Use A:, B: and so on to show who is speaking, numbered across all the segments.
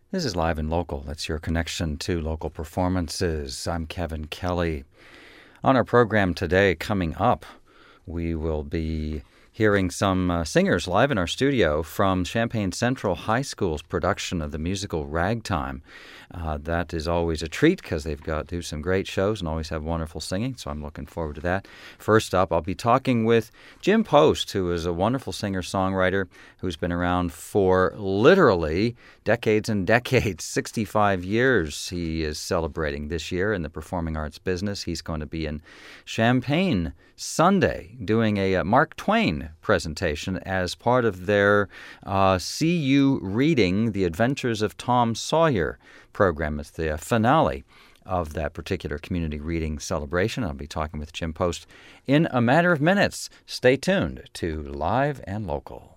A: This is Live and Local. That's your connection to local performances. I'm Kevin Kelly. On our program today, coming up, we will be hearing some singers live in our studio from Champaign Central High School's production of the musical Ragtime. That is always a treat because they've do some great shows and always have wonderful singing, so I'm looking forward to that. First up, I'll be talking with Jim Post, who is a wonderful singer-songwriter who's been around for literally decades and decades, 65 years he is celebrating this year in the performing arts business. He's going to be in Champaign Sunday doing a Mark Twain presentation as part of their CU Reading The Adventures of Tom Sawyer program. It's the finale of that particular community reading celebration. I'll be talking with Jim Post in a matter of minutes. Stay tuned to Live and Local.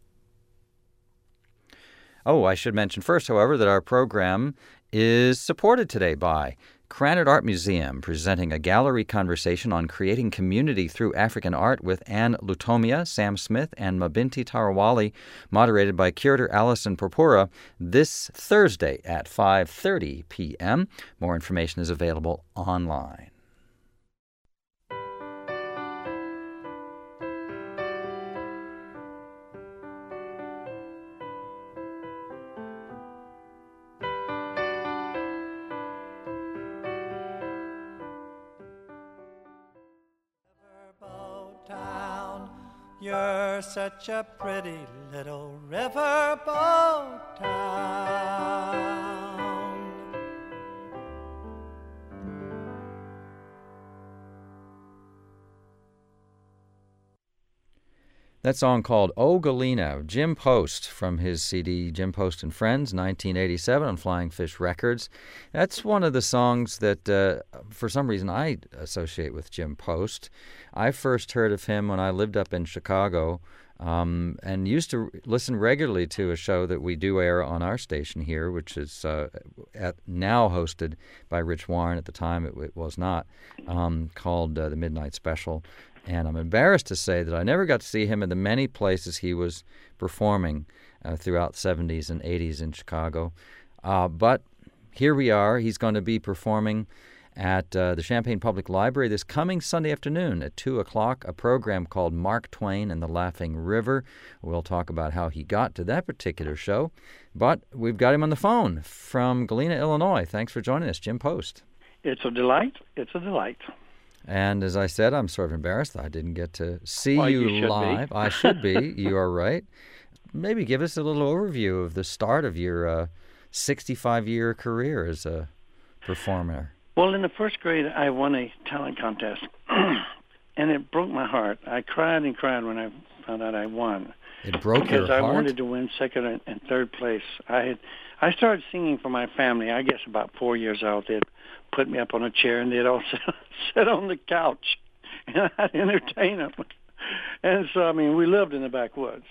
A: Oh, I should mention first, however, that our program is supported today by Krannert Art Museum, presenting a gallery conversation on creating community through African art with Anne Lutomia, Sam Smith, and Mabinti Tarawali, moderated by curator Alison Purpura, this Thursday at 5:30 p.m. More information is available online.
B: You're such a pretty little riverboat town.
A: That song called "Oh Galena," Jim Post, from his CD Jim Post and Friends, 1987 on Flying Fish Records. That's one of the songs that, for some reason, I associate with Jim Post. I first heard of him when I lived up in Chicago and used to listen regularly to a show that we do air on our station here, which is now hosted by Rich Warren. At the time, it was not, called The Midnight Special. And I'm embarrassed to say that I never got to see him in the many places he was performing throughout the 70s and 80s in Chicago. But here we are. He's going to be performing at the Champaign Public Library this coming Sunday afternoon at 2 o'clock, a program called Mark Twain and the Laughing River. We'll talk about how he got to that particular show. But we've got him on the phone from Galena, Illinois. Thanks for joining us, Jim Post.
C: It's a delight. It's a delight.
A: And as I said, I'm sort of embarrassed that I didn't get to see you live.
C: Be.
A: I should be. You are right. Maybe give us a little overview of the start of your 65-year career as a performer.
C: Well, in the first grade, I won a talent contest, and it broke my heart. I cried and cried when I found out I won.
A: It broke your heart?
C: Because I wanted to win second and third place. I started singing for my family, I guess about 4 years old. They'd put me up on a chair, and they'd all sit on the couch, and I'd entertain them. And so, we lived in the backwoods,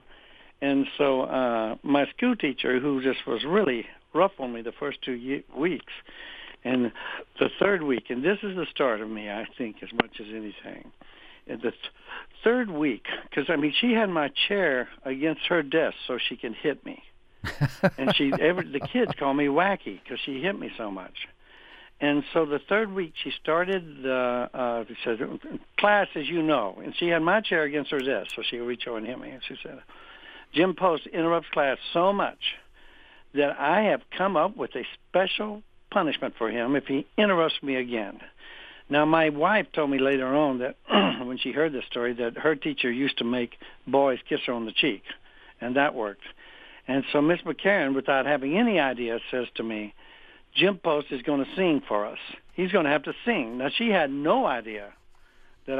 C: And so my school teacher, who just was really rough on me the first 2 weeks, and the third week, and this is the start of me, I think, as much as anything. In the third week, because, she had my chair against her desk so she could hit me. And the kids call me wacky because she hit me so much. And so the third week, she started she said, class as you know. And she had my chair against her desk, so she would reach over and hit me. And she said, Jim Post interrupts class so much that I have come up with a special punishment for him if he interrupts me again. Now, my wife told me later on that when she heard this story that her teacher used to make boys kiss her on the cheek, and that worked. And so Miss McCarran, without having any idea, says to me, Jim Post is going to sing for us. He's going to have to sing. Now, she had no idea that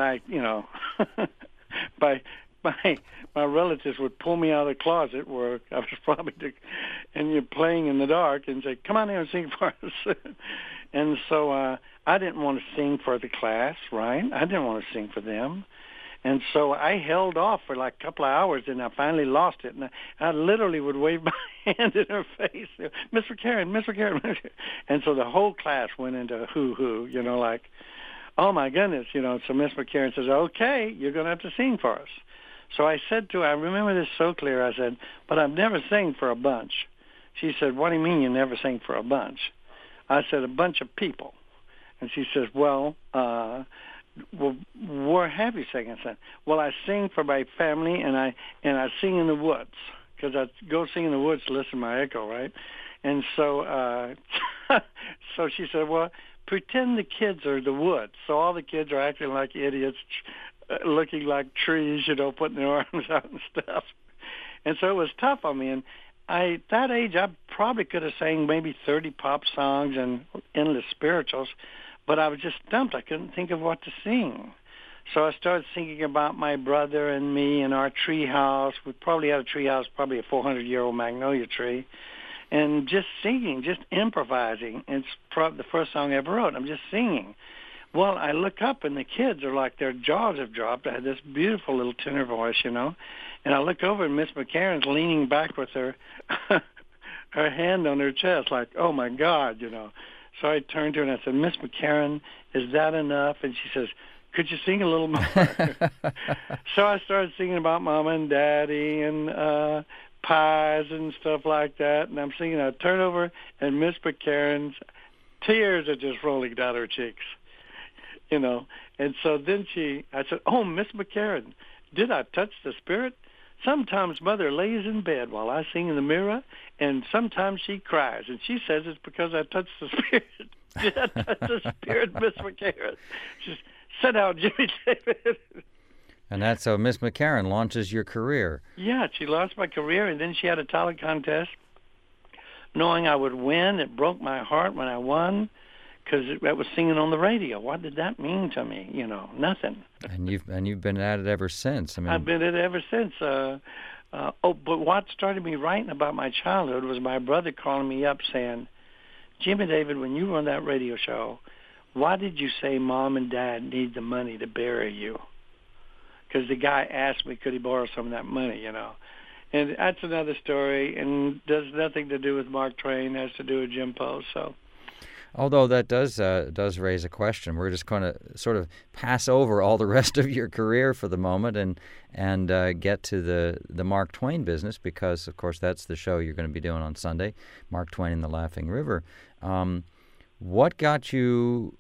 C: my relatives would pull me out of the closet where I was probably and you're playing in the dark and say, come on here and sing for us. And so I didn't want to sing for the class, right? I didn't want to sing for them. And so I held off for like a couple of hours, and I finally lost it. And I literally would wave my hand in her face, Mr. Karen. And so the whole class went into hoo-hoo, like, oh, my goodness, So Miss McCarran says, okay, you're going to have to sing for us. So I said to her, I remember this so clear, I said, but I've never sang for a bunch. She said, what do you mean you never sing for a bunch? I said, a bunch of people. And she says, well, where have you sang? I said, well, I sing for my family, and I sing in the woods, because I go sing in the woods to listen to my echo, right? And so so she said, well, pretend the kids are the woods. So all the kids are acting like idiots, looking like trees, putting their arms out and stuff. And so it was tough on me. And at that age, I probably could have sang maybe 30 pop songs and endless spirituals, but I was just stumped. I couldn't think of what to sing. So I started thinking about my brother and me and our tree house. We probably had a tree house, probably a 400-year-old magnolia tree, and just singing, just improvising. It's probably the first song I ever wrote. I'm just singing. Well, I look up, and the kids are like their jaws have dropped. I had this beautiful little tenor voice, and I look over, and Miss McCarron's leaning back with her her hand on her chest, like, oh, my God, So I turned to her, and I said, Miss McCarron, is that enough? And she says, could you sing a little more? So I started singing about Mama and Daddy and pies and stuff like that, and I'm singing. I turn over, and Miss McCarron's tears are just rolling down her cheeks. And so then I said, oh, Miss McCarron, did I touch the spirit? Sometimes Mother lays in bed while I sing in the mirror, and sometimes she cries, and she says it's because I touched the spirit. Did I touch the spirit, Miss McCarron? She says, sit down, Jimmy David.
A: And that's how Miss McCarron launches your career.
C: Yeah, she launched my career, and then she had a talent contest. Knowing I would win, it broke my heart when I won, because I was singing on the radio. What did that mean to me? Nothing.
A: And you've been at it ever since.
C: I've been at it ever since. But what started me writing about my childhood was my brother calling me up saying, Jimmy David, when you run that radio show, why did you say Mom and Dad need the money to bury you? Because the guy asked me, could he borrow some of that money, And that's another story, and does nothing to do with Mark Twain. It has to do with Jim Post, so...
A: Although that does raise a question. We're just going to sort of pass over all the rest of your career for the moment and get to the Mark Twain business, because, of course, that's the show you're going to be doing on Sunday, Mark Twain and the Laughing River. What got you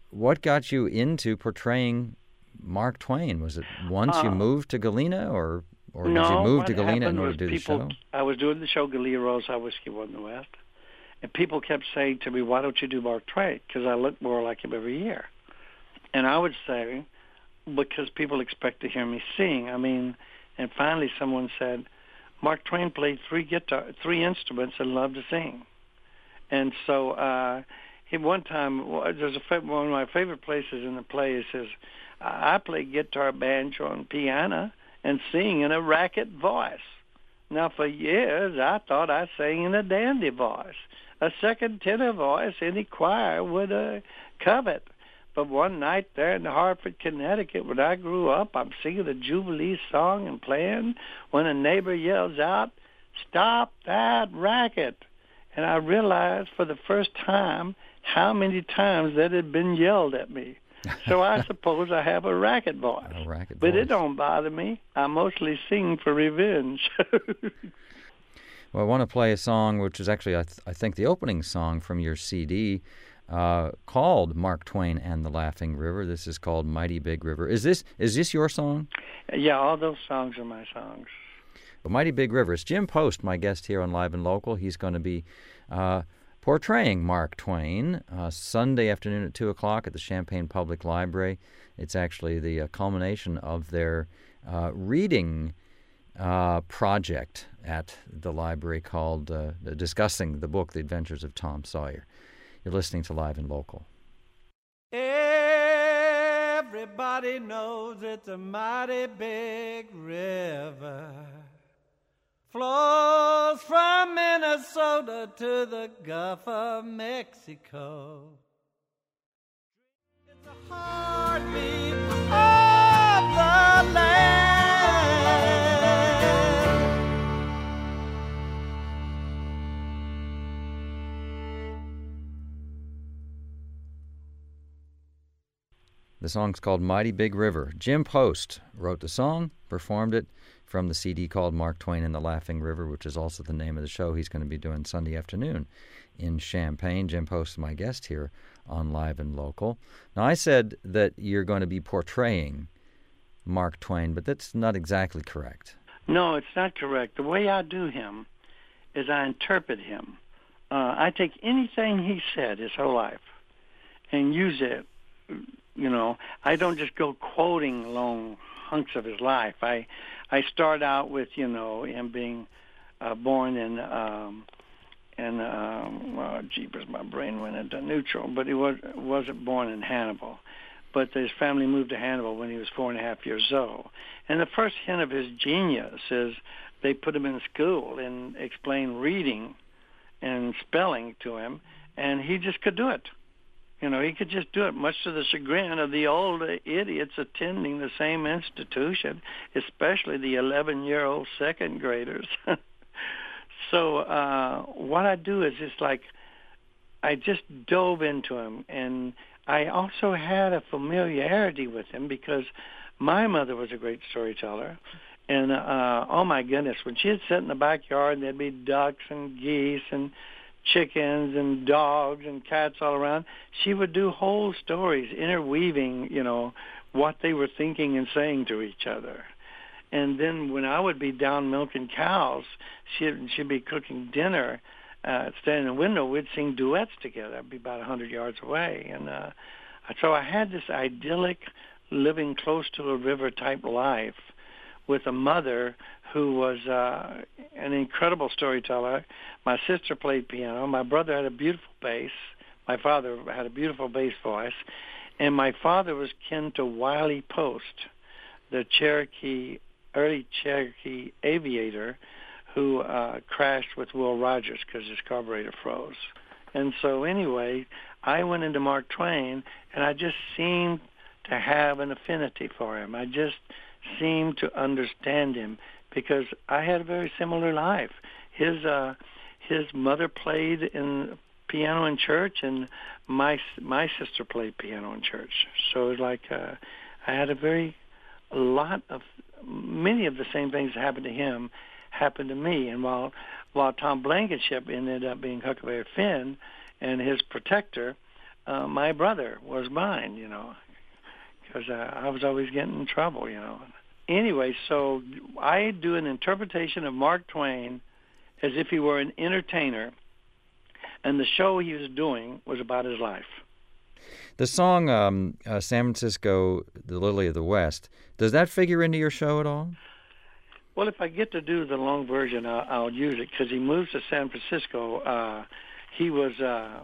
A: into portraying Mark Twain? Was it once you moved to Galena, or did you move to Galena in order to do the show?
C: I was doing the show Galena Rosa Whiskey One in the West. And people kept saying to me, why don't you do Mark Twain? Because I look more like him every year. And I would say, because people expect to hear me sing. And finally someone said, Mark Twain played three instruments and loved to sing. And so one time, there's one of my favorite places in the play, it says, I play guitar, banjo, and piano and sing in a racket voice. Now, for years, I thought I sang in a dandy voice. A second tenor voice any choir would covet. But one night there in Hartford, Connecticut, when I grew up, I'm singing the Jubilee song and playing when a neighbor yells out, stop that racket. And I realized for the first time how many times that had been yelled at me. So I suppose I have a racket voice. But it don't bother me. I mostly sing for revenge.
A: Well, I want to play a song which is actually, I think, the opening song from your CD called Mark Twain and the Laughing River. This is called Mighty Big River. Is this your song?
C: Yeah, all those songs are my songs.
A: Well, Mighty Big River. It's Jim Post, my guest here on Live and Local. He's going to be portraying Mark Twain Sunday afternoon at 2 o'clock at the Champaign Public Library. It's actually the culmination of their reading project at the library called discussing the book, The Adventures of Tom Sawyer. You're listening to Live and Local.
B: Everybody knows it's a mighty big river. Flows from Minnesota to the Gulf of Mexico. It's a heartbeat of the land.
A: The song's called Mighty Big River. Jim Post wrote the song, performed it from the CD called Mark Twain and the Laughing River, which is also the name of the show he's going to be doing Sunday afternoon in Champaign. Jim Post is my guest here on Live and Local. Now, I said that you're going to be portraying Mark Twain, but that's not exactly correct.
C: No, it's not correct. The way I do him is I interpret him. I take anything he said his whole life and use it. I don't just go quoting long hunks of his life. I start out with, him being born in jeepers, my brain went into neutral, but he wasn't born in Hannibal. But his family moved to Hannibal when he was 4.5 years old. And the first hint of his genius is they put him in school and explained reading and spelling to him, and he just could do it. He could just do it, much to the chagrin of the old idiots attending the same institution, especially the 11-year-old second graders. So what I do is it's like I just dove into him, and I also had a familiarity with him because my mother was a great storyteller. And, oh, my goodness, when she'd sit in the backyard and there'd be ducks and geese and chickens and dogs and cats all around, she would do whole stories, interweaving, what they were thinking and saying to each other. And then when I would be down milking cows, she'd be cooking dinner, standing in the window, we'd sing duets together. I'd be about 100 yards away. And so I had this idyllic, living close to a river type life with a mother who was an incredible storyteller. My sister played piano. My brother had a beautiful bass. My father had a beautiful bass voice. And my father was kin to Wiley Post, the early Cherokee aviator who crashed with Will Rogers because his carburetor froze. And so anyway, I went into Mark Twain, and I just seemed to have an affinity for him. I just seemed to understand him because I had a very similar life. His mother played in piano in church, and my sister played piano in church. So it was like I had many of the same things that happened to him happened to me. And while Tom Blankenship ended up being Huckleberry Finn and his protector, my brother was mine, because I was always getting in trouble, Anyway, so I do an interpretation of Mark Twain as if he were an entertainer, and the show he was doing was about his life.
A: The song San Francisco, the Lily of the West, does that figure into your show at all?
C: Well, if I get to do the long version, I'll use it because he moves to San Francisco. He worked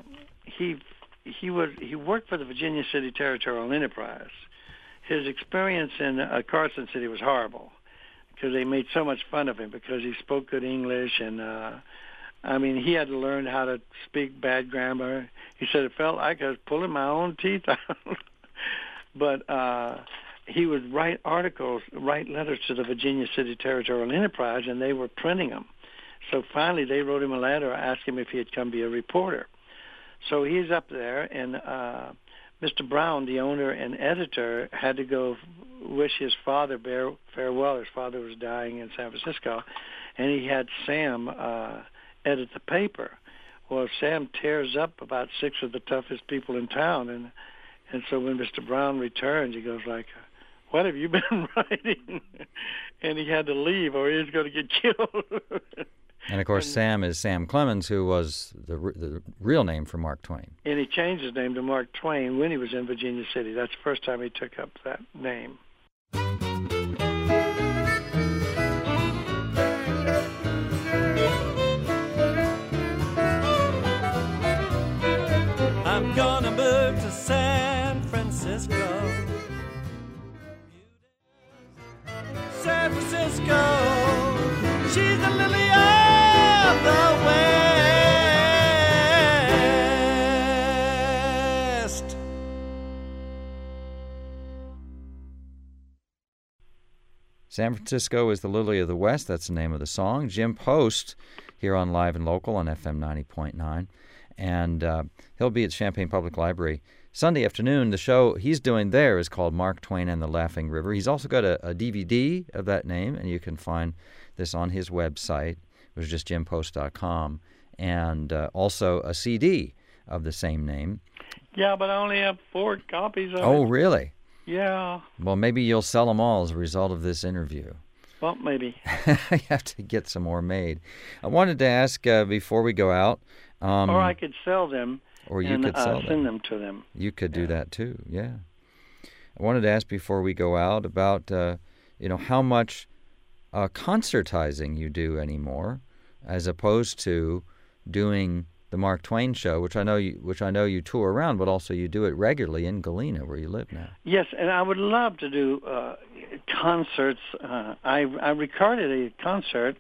C: for the Virginia City Territorial Enterprise. His experience in Carson City was horrible because they made so much fun of him because he spoke good English, and he had to learn how to speak bad grammar. He said it felt like I was pulling my own teeth out. But he would write letters to the Virginia City Territorial Enterprise, and they were printing them. So finally they wrote him a letter asking him if he had come be a reporter. So he's up there, and Mr. Brown, the owner and editor, had to go wish his father farewell. His father was dying in San Francisco, and he had Sam edit the paper. Well, Sam tears up about 6 of the toughest people in town, and so when Mr. Brown returns, he goes like, "What have you been writing?" And he had to leave, or he was going to get killed.
A: And, of course, Sam is Sam Clemens, who was the real name for Mark Twain. And
C: he changed his name to Mark Twain when he was in Virginia City. That's the first time he took up that name.
B: I'm gonna move to San Francisco. San Francisco, she's the lily of the West.
A: San Francisco is the Lily of the West. That's the name of the song. Jim Post here on Live and Local on FM 90.9. And he'll be at Champaign Public Library Sunday afternoon, the show he's doing there is called Mark Twain and the Laughing River. He's also got a DVD of that name, and you can find this on his website, which is just jimpost.com, and also a CD of the same name.
C: Yeah, but I only have 4 copies of it.
A: Oh, really?
C: Yeah.
A: Well, maybe you'll sell them all as a result of this interview.
C: Well, maybe.
A: You have to get some more made. I wanted to ask before we go out.
C: Or I could sell them.
A: Or you could
C: send them to them.
A: You could do that too, yeah. I wanted to ask before we go out about, how much concertizing you do anymore, as opposed to doing the Mark Twain show, which I know you tour around, but also you do it regularly in Galena, where you live now.
C: Yes, and I would love to do concerts. I recorded a concert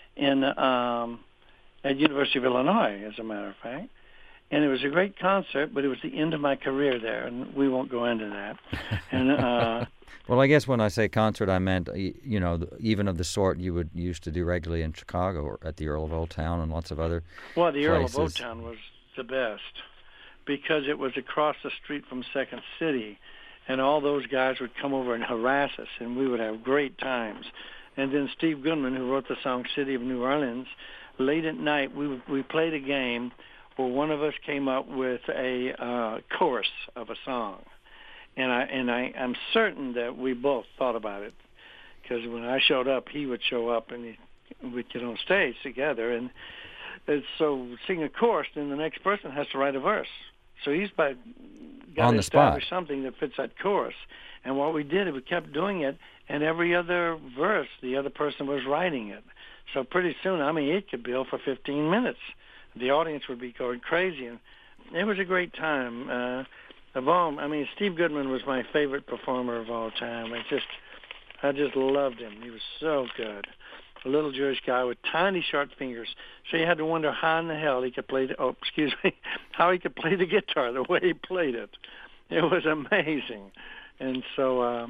C: at University of Illinois, as a matter of fact. And it was a great concert, but it was the end of my career there, and we won't go into that. And
A: well, I guess when I say concert, I meant, even of the sort you used to do regularly in Chicago or at the Earl of Old Town and lots of other
C: Well, the
A: places.
C: Earl of Old Town was the best because it was across the street from Second City, and all those guys would come over and harass us, and we would have great times. And then Steve Goodman, who wrote the song City of New Orleans, late at night we played a game where one of us came up with a chorus of a song. And I'm certain that we both thought about it, because when I showed up, he would show up, and we'd get on stage together. And so sing a chorus, then the next person has to write a verse. So he's got to establish something that fits that chorus. And what we did is we kept doing it, and every other verse, the other person was writing it. So pretty soon, it could bill for 15 minutes. The audience would be going crazy, and it was a great time. Steve Goodman was my favorite performer of all time. I just loved him. He was so good. A little Jewish guy with tiny, sharp fingers. So you had to wonder how in the hell he could play how he could play the guitar the way he played it. It was amazing. And so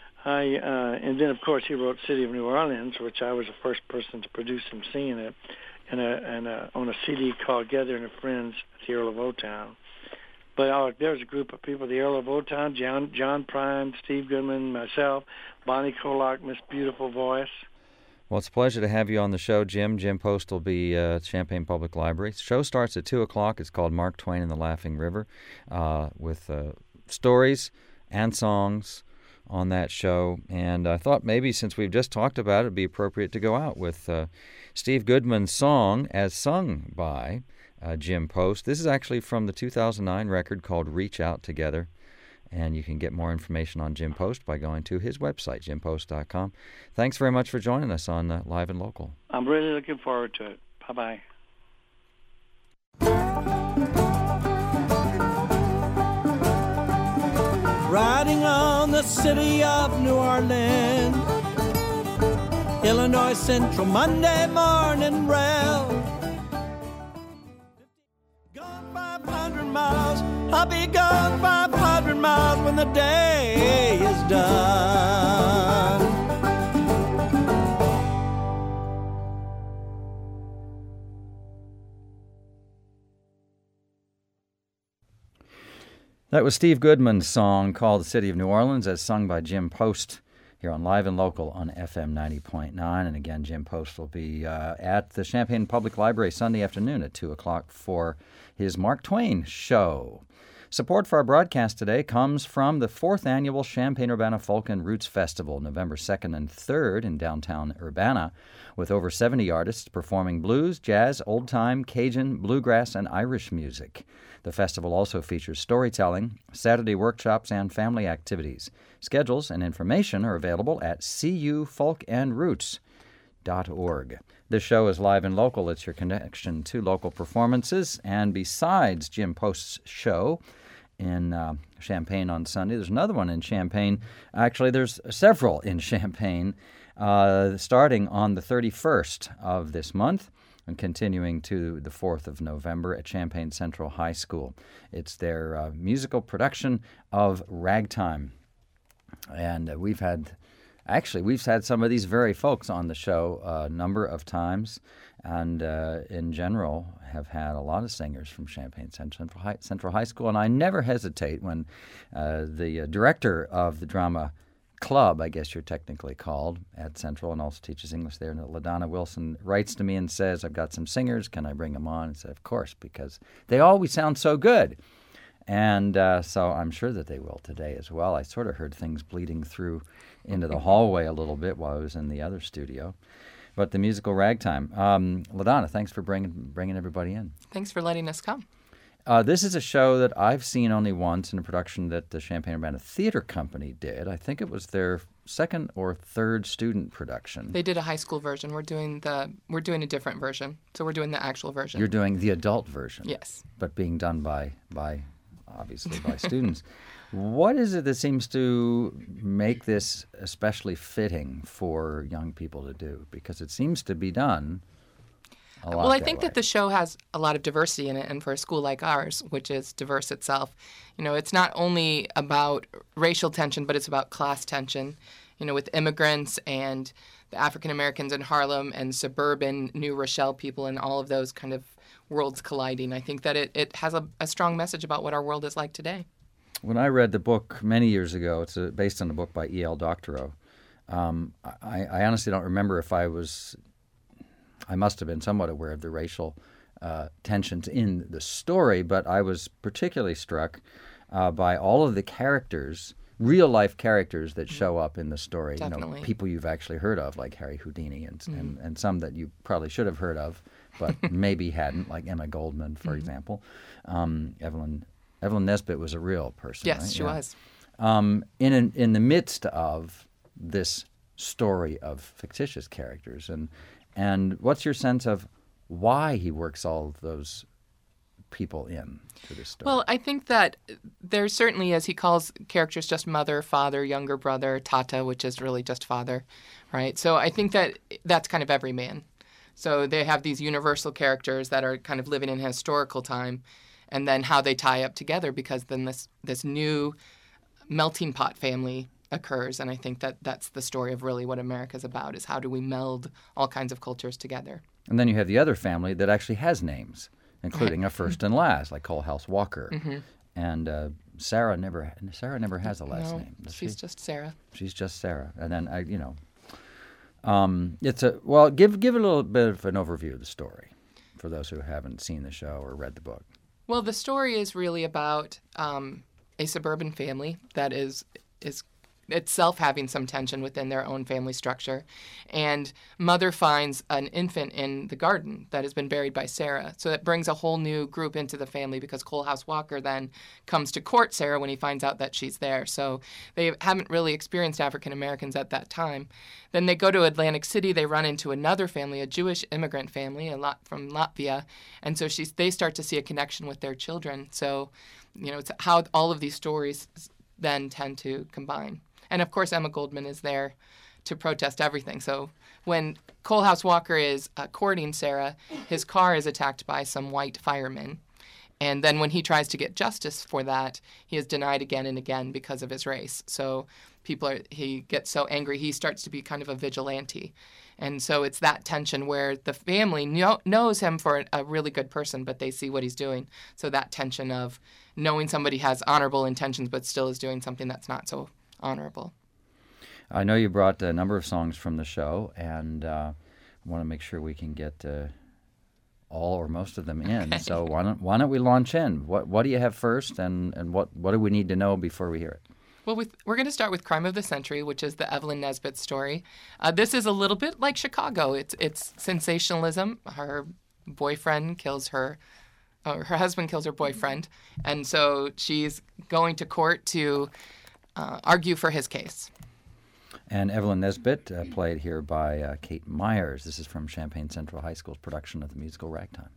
C: and then of course he wrote City of New Orleans, which I was the first person to produce him singing it, and on a CD called Gathering of Friends at the Earl of Old Town. But there was a group of people, the Earl of Old Town, John Prine, Steve Goodman, myself, Bonnie Colac, Miss Beautiful Voice.
A: Well, it's a pleasure to have you on the show, Jim. Jim Post will be at Champaign Public Library. The show starts at 2 o'clock. It's called Mark Twain and the Laughing River, with stories and songs on that show. And I thought maybe since we've just talked about it, it'd be appropriate to go out with Steve Goodman's song as sung by Jim Post. This is actually from the 2009 record called Reach Out Together. And you can get more information on Jim Post by going to his website, jimpost.com. Thanks very much for joining us on Live and Local.
C: I'm really looking forward to it. Bye-bye.
B: Riding on the City of New Orleans, Illinois Central Monday morning rail. Gone 500 miles, I'll be gone 500 miles when the day is done.
A: That was Steve Goodman's song called The City of New Orleans, as sung by Jim Post here on Live and Local on FM 90.9. And again, Jim Post will be at the Champaign Public Library Sunday afternoon at 2 o'clock for his Mark Twain show. Support for our broadcast today comes from the 4th Annual Champaign-Urbana Folk and Roots Festival, November 2nd and 3rd in downtown Urbana, with over 70 artists performing blues, jazz, old-time, Cajun, bluegrass, and Irish music. The festival also features storytelling, Saturday workshops, and family activities. Schedules and information are available at cufolkandroots.org. This show is Live and Local. It's your connection to local performances. And besides Jim Post's show in Champaign on Sunday, there's another one in Champaign. Actually, there's several in Champaign, starting on the 31st of this month and continuing to the 4th of November at Champaign Central High School. It's their musical production of Ragtime. And we've had some of these very folks on the show a number of times. and in general have had a lot of singers from Champaign Central High School. And I never hesitate when the director of the drama club, I guess you're technically called, at Central, and also teaches English there, and LaDonna Wilson writes to me and says, I've got some singers, can I bring them on? I said, of course, because they always sound so good. And so I'm sure that they will today as well. I sort of heard things bleeding through into the hallway a little bit while I was in the other studio. But the musical Ragtime. LaDonna, thanks for bringing everybody in.
D: Thanks for letting us come.
A: This is a show that I've seen only once in a production that the Champaign-Urbana Theater Company did. I think it was their second or third student production.
D: They did a high school version. We're doing a different version. So we're doing the actual version.
A: You're doing the adult version.
D: Yes. But
A: being done by obviously by students. What is it that seems to make this especially fitting for young people to do? Because it seems to be done a lot
D: Well, I
A: that
D: think
A: way.
D: that the show has a lot of diversity in it, and for a school like ours, which is diverse itself, it's not only about racial tension, but it's about class tension, with immigrants and the African Americans in Harlem and suburban New Rochelle people and all of those kind of worlds colliding. I think that it has a strong message about what our world is like today.
A: When I read the book many years ago, it's based on a book by E.L. Doctorow. I honestly don't remember if I must have been somewhat aware of the racial tensions in the story, but I was particularly struck by all of the characters, real-life characters that show up in the story.
D: Definitely.
A: People you've actually heard of, like Harry Houdini, and some that you probably should have heard of, but maybe hadn't, like Emma Goldman, for example. Evelyn Nesbit was a real person,
D: Yes,
A: right?
D: she was.
A: In the midst of this story of fictitious characters, and what's your sense of why he works all of those people into this story?
D: Well, I think that there certainly is. He calls characters just mother, father, younger brother, Tata, which is really just father, right? So I think that that's kind of every man. So they have these universal characters that are kind of living in a historical time, and then how they tie up together, because then this new melting pot family occurs. And I think that that's the story of really what America's about, is how do we meld all kinds of cultures together.
A: And then you have the other family that actually has names, including a first and last, like Coalhouse Walker. Mm-hmm. And Sarah never has a last name.
D: She's just Sarah.
A: She's just Sarah. And then give a little bit of an overview of the story for those who haven't seen the show or read the book.
D: Well, the story is really about a suburban family that is itself having some tension within their own family structure. And mother finds an infant in the garden that has been buried by Sarah. So that brings a whole new group into the family, because Coalhouse Walker then comes to court Sarah when he finds out that she's there. So they haven't really experienced African Americans at that time. Then they go to Atlantic City. They run into another family, a Jewish immigrant family, from Latvia. And so they start to see a connection with their children. So, it's how all of these stories then tend to combine. And, of course, Emma Goldman is there to protest everything. So when Coalhouse Walker is courting Sarah, his car is attacked by some white firemen. And then when he tries to get justice for that, he is denied again and again because of his race. So he gets so angry, he starts to be kind of a vigilante. And so it's that tension where the family knows him for a really good person, but they see what he's doing. So that tension of knowing somebody has honorable intentions but still is doing something that's not so honorable.
A: I know you brought a number of songs from the show, and I want to make sure we can get all or most of them in. Okay. So why don't we launch in? What do you have first, and what do we need to know before we hear it?
D: Well, we're going to start with Crime of the Century, which is the Evelyn Nesbit story. This is a little bit like Chicago. It's sensationalism. Her boyfriend kills her. Her husband kills her boyfriend, and so she's going to court to argue for his case.
A: And Evelyn Nesbit, played here by Kate Myers. This is from Champaign Central High School's production of the musical Ragtime.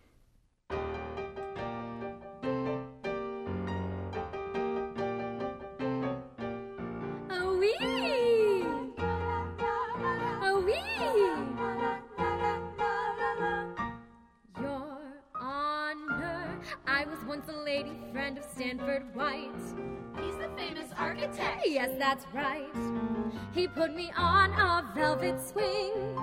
E: Your Honor, I was once a lady friend of Stanford White.
F: He's the famous architect.
E: Yes, that's right. He put me on a velvet swing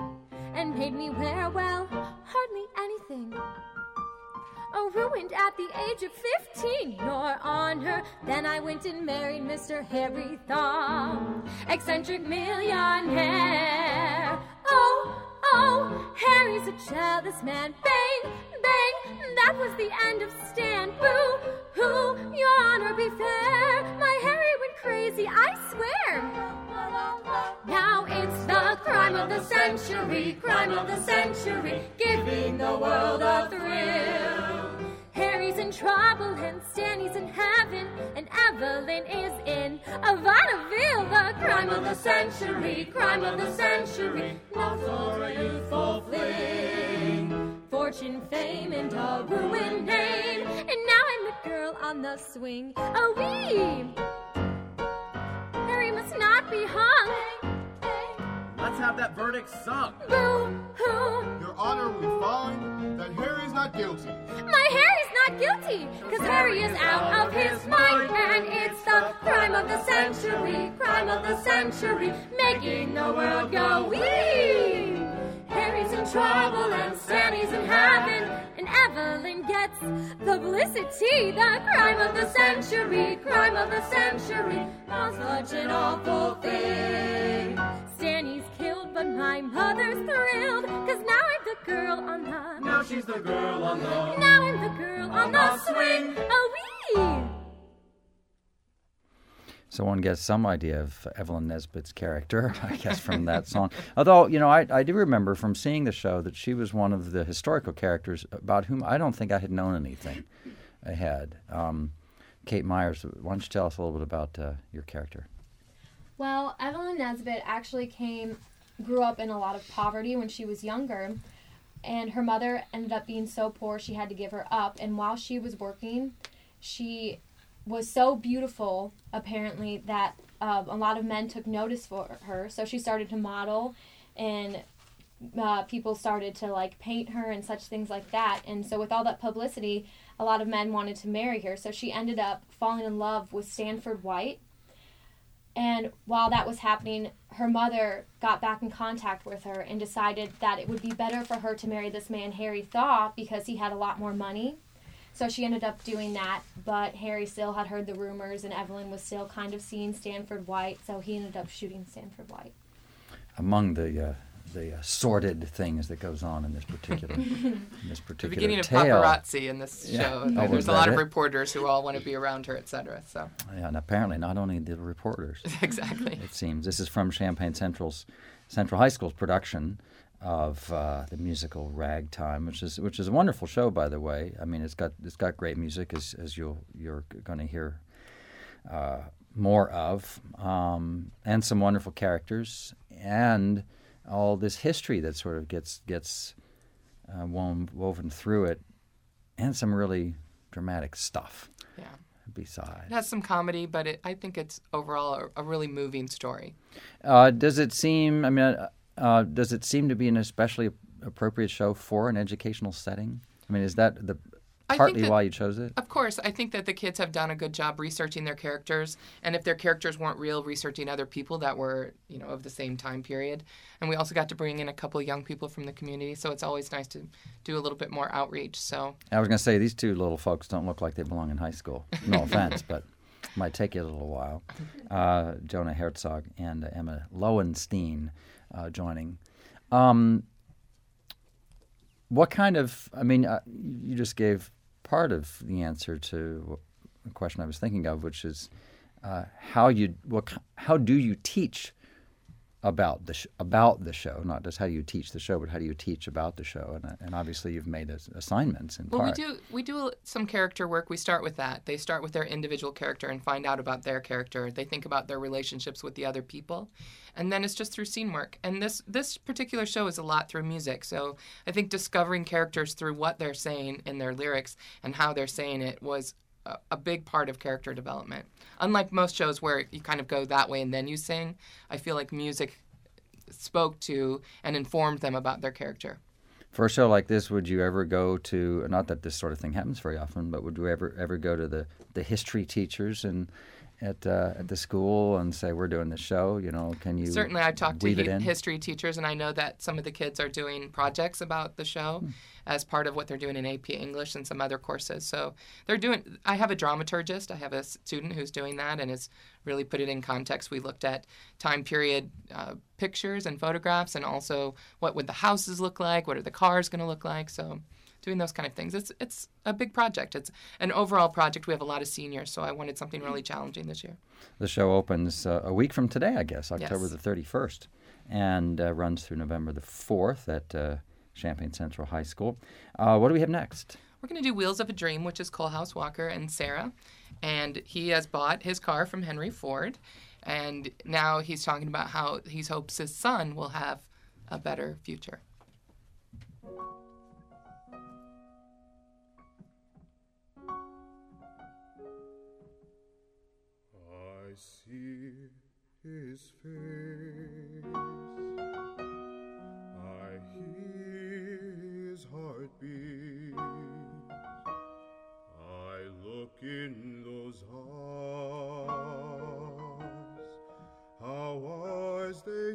E: and made me wear, well, hardly anything. Oh, ruined at the age of 15, Your Honor. Then I went and married Mr. Harry Thaw, eccentric millionaire. Oh, Harry's a jealous man. Bang, bang, that was the end of Stan. Boo, hoo, Your Honor, be fair. My Harry went crazy, I swear. Now it's the crime of the century, giving the world a thrill. Harry's in trouble and Stanny's in heaven, and Evelyn is in a vaudeville. The crime of the century, not for a youthful fling. Fortune, fame, and a ruined name, and now I'm the girl on the swing. Oh, wee! Harry must not be hung.
F: Let's have that verdict sung.
E: Boo-hoo!
G: Your Honor, we find that Harry's not guilty.
E: My Harry's not guilty, 'cause Harry is out of his mind, and it's the crime of the century, making the world go wee. Harry's in trouble and Stanny's in heaven, and Evelyn gets publicity. The crime of the century, not such an awful thing. Stanny's killed, but my mother's thrilled, 'cause now I'm the girl on the...
F: Now she's the girl on the...
E: Now I'm the girl on the swing. Oh, wee!
A: So one gets some idea of Evelyn Nesbit's character, I guess, from that song. Although, I do remember from seeing the show that she was one of the historical characters about whom I don't think I had known anything ahead. Kate Myers, why don't you tell us a little bit about your character?
H: Well, Evelyn Nesbit actually grew up in a lot of poverty when she was younger, and her mother ended up being so poor she had to give her up. And while she was working, she was so beautiful, apparently, that a lot of men took notice for her. So she started to model, and people started to paint her and such things like that. And so with all that publicity, a lot of men wanted to marry her. So she ended up falling in love with Stanford White. And while that was happening, her mother got back in contact with her and decided that it would be better for her to marry this man, Harry Thaw, because he had a lot more money. So she ended up doing that, but Harry still had heard the rumors, and Evelyn was still kind of seeing Stanford White, so he ended up shooting Stanford White.
A: Among the sordid things that goes on in this particular
D: The beginning of
A: tale.
D: paparazzi in this show.
A: Oh,
D: There's a lot of reporters who all want to be around her, etc. So
A: Yeah, and apparently not only the reporters.
D: exactly.
A: It seems. This is from Champaign Central High School's production of the musical Ragtime, which is a wonderful show, by the way. I mean, it's got great music, as you're going to hear more of, and some wonderful characters, and all this history that sort of gets woven through it, and some really dramatic stuff.
D: Yeah.
A: Besides,
D: It has some comedy, but I think it's overall a really moving story.
A: does it seem? I mean, does it seem to be an especially appropriate show for an educational setting? I mean, is that partly why you chose it?
D: Of course. I think that the kids have done a good job researching their characters, and if their characters weren't real, researching other people that were, of the same time period. And we also got to bring in a couple of young people from the community, so it's always nice to do a little bit more outreach. So
A: I was going to say, these two little folks don't look like they belong in high school. No offense, but it might take you a little while. Jonah Herzog and Emma Lowenstein joining. What kind of, you just gave part of the answer to a question I was thinking of, which is how do you teach about the show? Not just how you teach the show, but how do you teach about the show? And obviously you've made assignments in part.
D: Well, we do some character work. We start with that. They start with their individual character and find out about their character. They think about their relationships with the other people. And then it's just through scene work. And this particular show is a lot through music. So I think discovering characters through what they're saying in their lyrics and how they're saying it was a big part of character development. Unlike most shows where you kind of go that way and then you sing, I feel like music spoke to and informed them about their character.
A: For a show like this, would you ever go to, not that this sort of thing happens very often, but would you ever go to the history teachers and at the school and say, we're doing this show? You know, can you
D: Certainly, I've talked
A: weave it
D: to
A: in?
D: history teachers, and I know that some of the kids are doing projects about the show as part of what they're doing in AP English and some other courses. So they're doing. I have a dramaturgist. I have a student who's doing that and has really put it in context. We looked at time period pictures and photographs, and also what would the houses look like? What are the cars going to look like? So doing those kind of things. It's a big project. It's an overall project. We have a lot of seniors, so I wanted something really challenging this year.
A: The show opens a week from today, I guess, October
D: Yes.
A: the 31st, and runs through November the 4th at Champaign Central High School. What do we have next?
D: We're going to do Wheels of a Dream, which is Coalhouse Walker and Sarah. And he has bought his car from Henry Ford. And now he's talking about how he hopes his son will have a better future.
G: I see his face, I hear his heartbeat, I look in those eyes, how wise they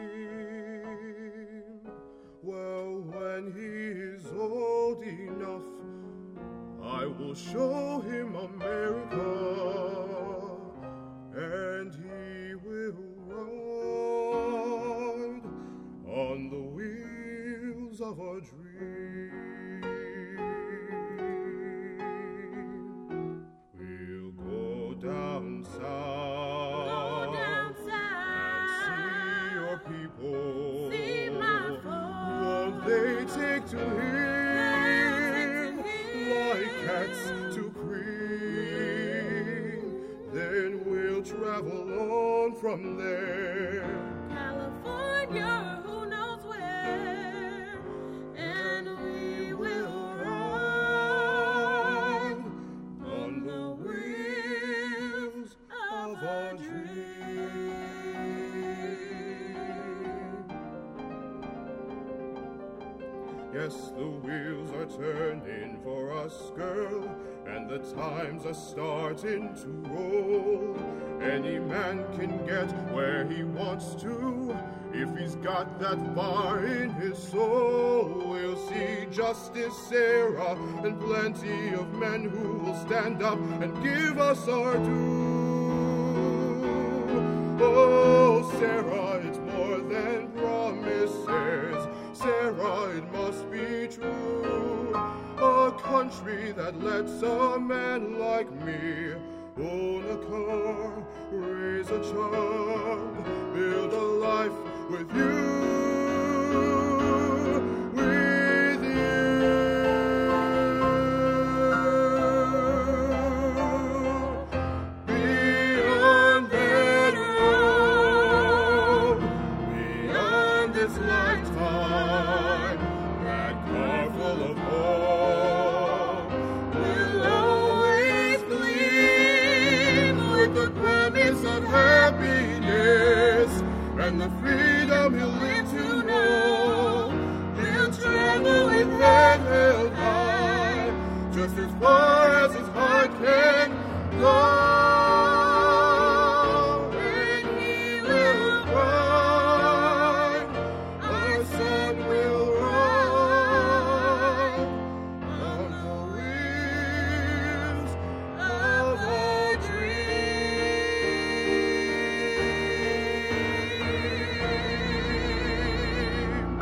G: seem. Well, when he is old enough, I will show him America, and he will ride on the wheels of a dream. We'll go down south, and see your people. Won't they take to him like cats to cream? Then we'll travel on from there.
E: California, who knows where, and we will ride
G: On the wheels of a dream. Yes, the wheels are turning for us, girl, and the times are starting to roll. Any man can get where he wants to if he's got that fire in his soul. We'll see Justice Sarah and plenty of men who will stand up and give us our due. Oh, Sarah, it's more than promises. Sarah, it must be true. A country that lets a man like me own a car, raise a child, build a life with you. With you. Beyond that road, beyond this lifetime, that car full of hope will always gleam with the promise of happiness and the freedom he'll live to know. He'll travel with head held high, just as far as his heart can go. And he will ride, our son will ride on the wheels of a dream.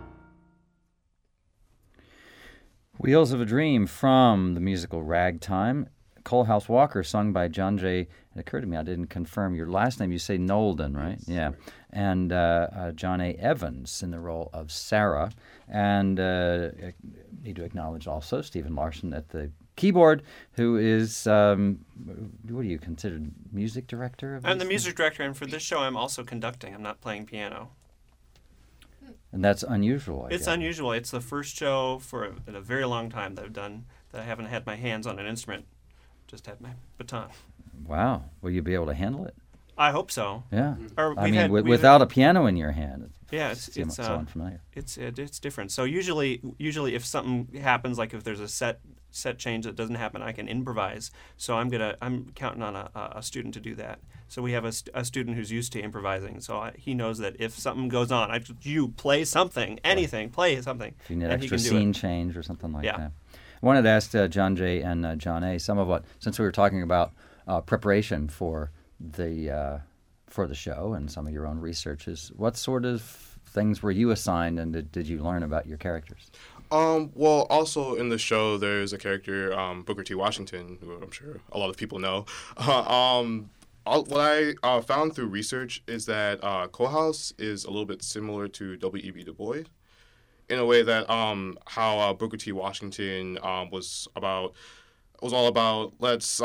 A: Wheels of a Dream from the musical Ragtime. Coalhouse Walker, sung by John J. It occurred to me I didn't confirm your last name. You say Nolden, right?
I: Yes.
A: Yeah. And John A. Evans in the role of Sarah. And need to acknowledge also Stephen Larson at the keyboard, who is, what do you consider, music director?
I: I'm the music director, and for this show, I'm also conducting. I'm not playing piano.
A: And that's unusual, I
I: It's
A: guess.
I: unusual. It's the first show in a very long time that I've done that I haven't had my hands on an instrument. Just had my baton.
A: Wow. Will you be able to handle it?
I: I hope so.
A: Yeah.
I: Or
A: I
I: we've
A: mean,
I: had- we've-
A: without a piano in your hand,
I: Yeah,
A: it's
I: it's
A: so unfamiliar.
I: it's different. So usually if something happens, like if there's a set set change that doesn't happen, I can improvise. So I'm counting on a student to do that. So we have a student who's used to improvising. So he knows that if something goes on, you play something, anything, play something.
A: If you need
I: and
A: extra scene change or something like
I: Yeah.
A: that. I wanted to ask John J. and John A. some of what, since we were talking about preparation for the show and some of your own researches, what sort of things were you assigned and did you learn about your characters?
G: Well, also in the show, there's a character, Booker T. Washington, who I'm sure a lot of people know. What I found through research is that Coalhouse is a little bit similar to W.E.B. Du Bois in a way that how Booker T. Washington was all about let's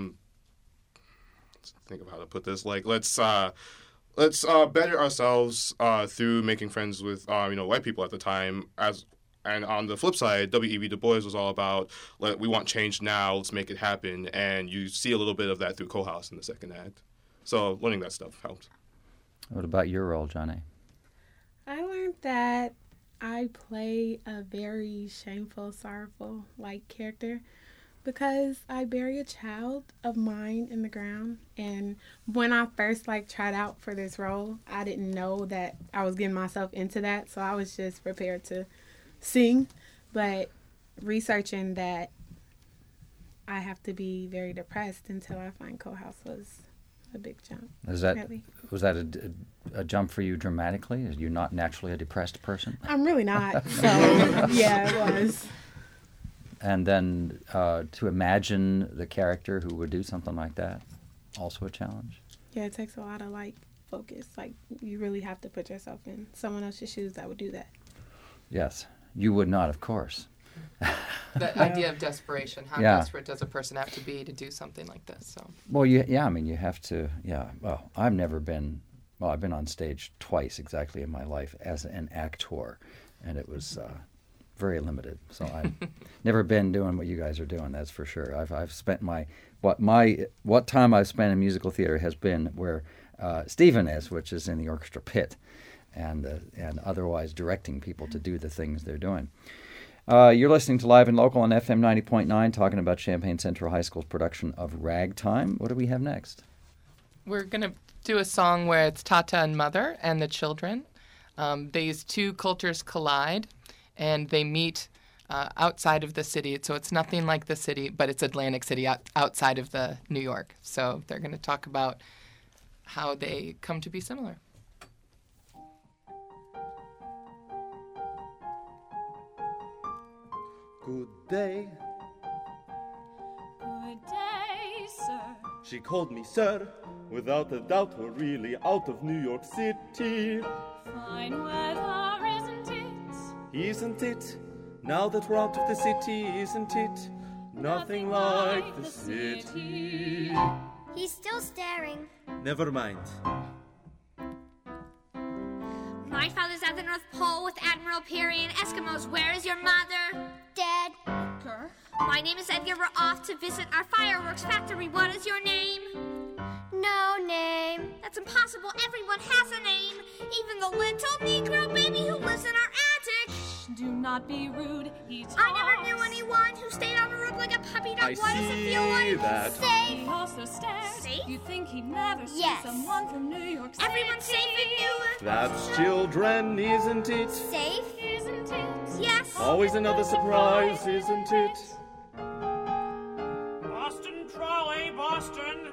G: think of how to put this, like let's better ourselves through making friends with white people at the time. And on the flip side, W.E.B. Du Bois was all about we want change now, let's make it happen. And you see a little bit of that through Coalhouse in the second act. So learning that stuff helped.
A: What about your role, John A.?
J: I learned that I play a very shameful, sorrowful character because I bury a child of mine in the ground. And when I first tried out for this role, I didn't know that I was getting myself into that. So I was just prepared to sing, but researching that I have to be very depressed until I find Coalhouse was a big jump.
A: Was that a jump for you dramatically? Are you not naturally a depressed person?
J: I'm really not. So yeah, it was.
A: And then to imagine the character who would do something like that, also a challenge?
J: Yeah, it takes a lot of focus. You really have to put yourself in someone else's shoes that would do that.
A: Yes. You would not, of course.
D: The idea of desperation. How desperate does a person have to be to do something like this? So.
A: Well, you have to, Well, I've been on stage twice exactly in my life as an actor, and it was very limited. So I've never been doing what you guys are doing, that's for sure. I've spent what time I've spent in musical theater has been where Stephen is, which is in the orchestra pit. And otherwise directing people to do the things they're doing. You're listening to Live and Local on FM 90.9, talking about Champaign Central High School's production of Ragtime. What do we have next?
D: We're going to do a song where it's Tata and Mother and the children. These two cultures collide, and they meet outside of the city. So it's nothing like the city, but it's Atlantic City outside of the New York. So they're going to talk about how they come to be similar.
F: Good day.
E: Good day, sir.
F: She called me sir. Without a doubt, we're really out of New York City.
E: Fine weather, isn't it?
F: Isn't it? Now that we're out of the city, isn't it? Nothing like the city.
K: He's still staring.
F: Never mind.
K: My father's at the North Pole with Admiral Peary and Eskimos. Where is your mother? Dead.
E: Edgar.
K: My name is Edgar. We're off to visit our fireworks factory. What is your name? No name. That's impossible. Everyone has a name. Even the little Negro baby who lives in our attic.
E: Do not be rude. He talks.
K: I never knew anyone who stayed on the roof like a puppy dog. What does it feel like?
F: That.
K: Safe.
E: He also stares.
K: Safe?
E: You'd think he'd never see
K: Yes.
E: someone from New York City.
K: Everyone's safe in Newark.
F: That's children, isn't it?
K: Safe?
E: Isn't it?
K: Yes.
F: Always another surprise, isn't it?
I: Boston trolley, Boston.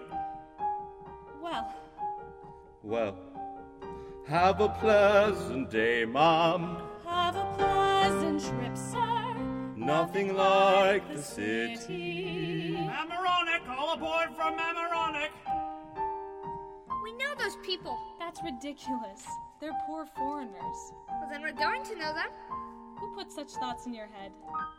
F: Well, have a pleasant day, Mom.
E: Have a pleasant trip, sir.
F: Nothing like the city.
I: Amaronic, all aboard from Amaronic.
K: We know those people.
E: That's ridiculous. They're poor foreigners.
K: Well, then we're going to know them.
E: Who put such thoughts in your head?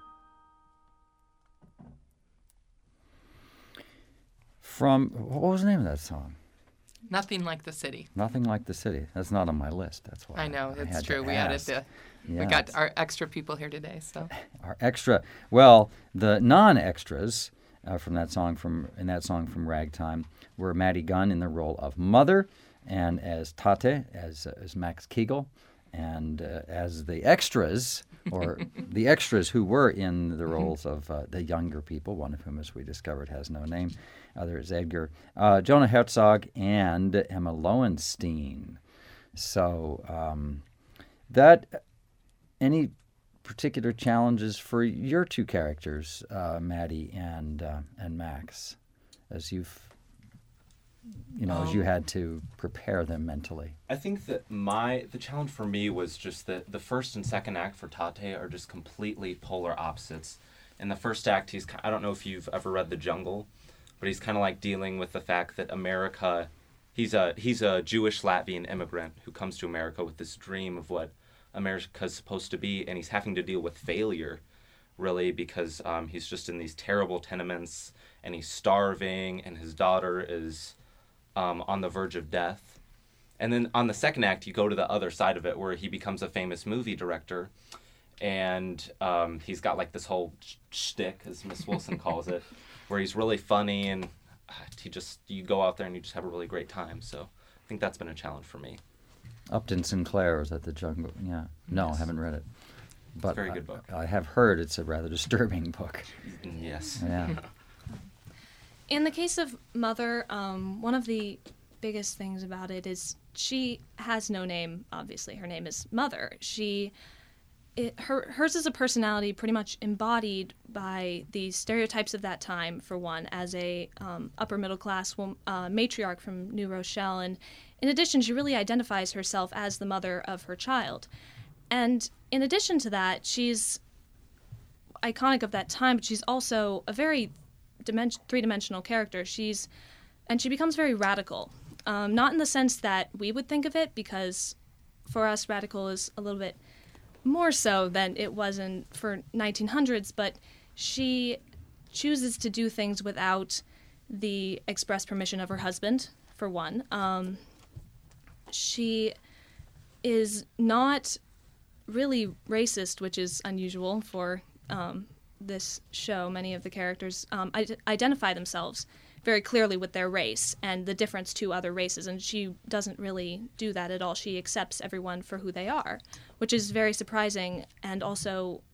A: What was the name of that song?
D: Nothing Like the City.
A: Nothing Like the City. That's not on my list. That's why
D: I know,
A: I
D: it's
A: had
D: true.
A: to
D: We
A: ask.
D: added
A: Yeah,
D: we got our extra people here today, so.
A: Our extra. Well, the non-extras in that song from Ragtime were Maddie Gunn in the role of Mother, and as Tate, as Max Kegel, and as the extras, or the extras who were in the roles of the younger people, one of whom, as we discovered, has no name. Other is Edgar. Jonah Herzog and Emma Lowenstein. So any particular challenges for your two characters, Maddie and Max, as you've as you had to prepare them mentally?
L: I think that the challenge for me was just that the first and second act for Tate are just completely polar opposites. In the first act, I don't know if you've ever read The Jungle, but he's kind of like dealing with the fact that America, he's a Jewish Latvian immigrant who comes to America with this dream of what America's supposed to be, and he's having to deal with failure, really, because he's just in these terrible tenements, and he's starving, and his daughter is on the verge of death. And then on the second act, you go to the other side of it, where he becomes a famous movie director, and he's got like this whole shtick, as Miss Wilson calls it, where he's really funny, and you go out there and you just have a really great time. So I think that's been a challenge for me.
A: Upton Sinclair is at The Jungle. Yeah. No,
L: Yes.
A: I haven't read it. But
L: It's a very good book.
A: I have heard it's a rather disturbing book.
L: Yes.
A: Yeah.
M: In the case of Mother, one of the biggest things about it is she has no name, obviously. Her name is Mother. Hers is a personality pretty much embodied by the stereotypes of that time, for one, as a upper middle class matriarch from New Rochelle. And in addition, she really identifies herself as the mother of her child. And in addition to that, she's iconic of that time, but she's also a very three-dimensional character. She becomes very radical, not in the sense that we would think of it, because for us, radical is a little bit more so than it was for 1900s, but she chooses to do things without the express permission of her husband, for one. She is not really racist, which is unusual for this show. Many of the characters identify themselves very clearly with their race and the difference to other races, and she doesn't really do that at all. She accepts everyone for who they are, which is very surprising, and also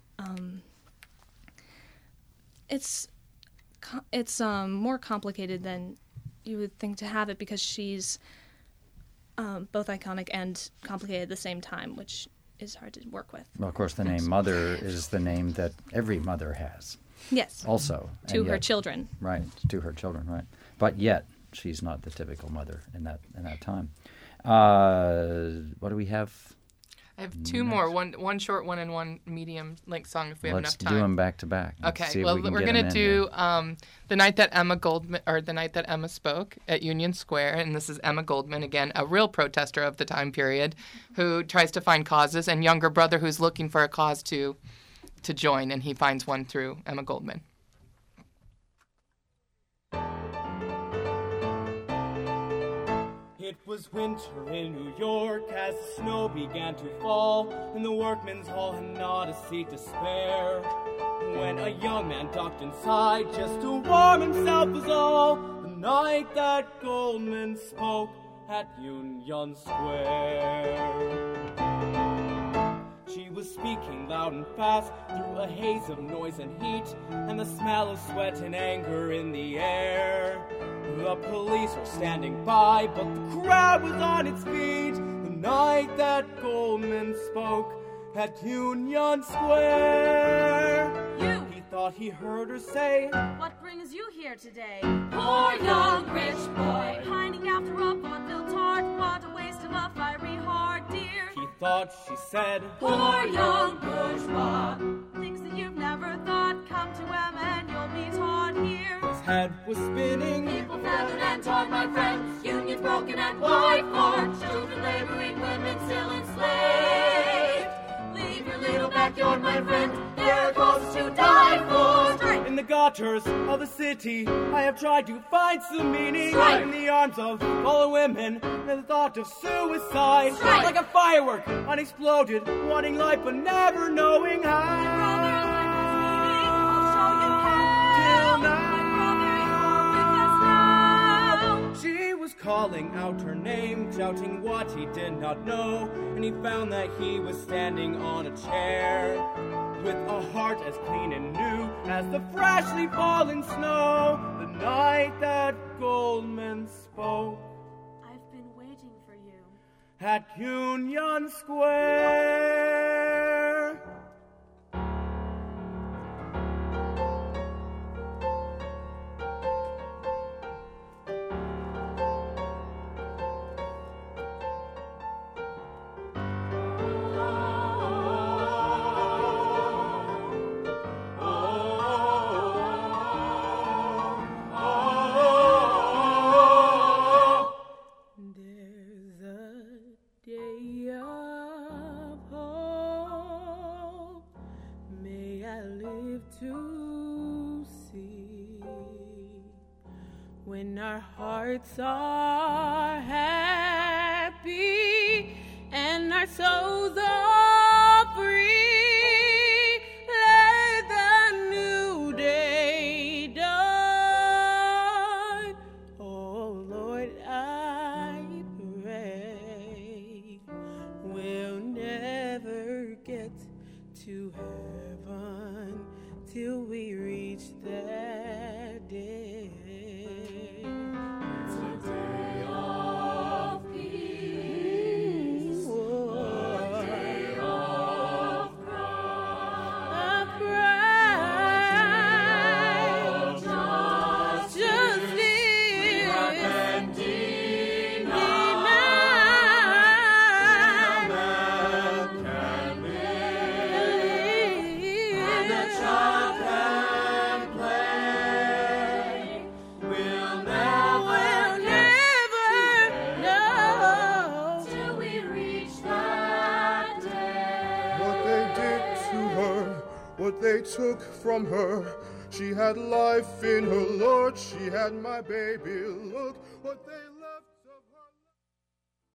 M: it's more complicated than you would think to have it, because she's both iconic and complicated at the same time, which is hard to work with.
A: Well, of course, the name Mother is the name that every mother has.
M: Yes.
A: Also.
M: To her children.
A: Right, to her children, right. But yet, she's not the typical mother in that time. What do we have?
D: I have two more, one short one and one medium length song if we have enough time.
A: Let's do them back to back.
D: Okay, well, we're going to do The Night That Emma Spoke at Union Square, and this is Emma Goldman, again, a real protester of the time period, who tries to find causes, and younger brother who's looking for a cause to join, and he finds one through Emma Goldman.
F: It was winter in New York as the snow began to fall, and the workman's hall had not a seat to spare. When a young man ducked inside just to warm himself was all, the night that Goldman spoke at Union Square. She was speaking loud and fast through a haze of noise and heat, and the smell of sweat and anger in the air. The police were standing by, but the crowd was on its feet the night that Goldman spoke at Union Square.
N: You!
F: He thought he heard her say,
N: What brings you here today?
K: Poor young rich boy,
N: pining after a vaudeville tart. What a waste of a fiery heart, dear.
F: He thought she said,
K: poor young bourgeois.
N: Things that you've never thought, come to Emma and you'll be taught here.
F: His head was spinning.
K: People feathered and tarred, my friend. Unions broken and why for? Children laboring, women still enslaved. Leave your little backyard, my friend. There are causes to die for. Strike.
F: In the gutters of the city, I have tried to find some meaning.
K: Strike.
F: In the arms of all women, and the thought of suicide.
K: Strike.
F: Like a firework, unexploded, wanting life but never knowing how. Till now, she was calling out her name doubting what he did not know, and he found that he was standing on a chair, with a heart as clean and new as the freshly fallen snow, the night that Goldman spoke.
N: I've been waiting for you
F: at Union Square.
J: When our hearts are happy and our souls are free, let the new day dawn. Oh Lord, I pray we'll never get to heaven till we reach that day.
G: What they took from her, she had life in her, Lord, she had my baby, look what they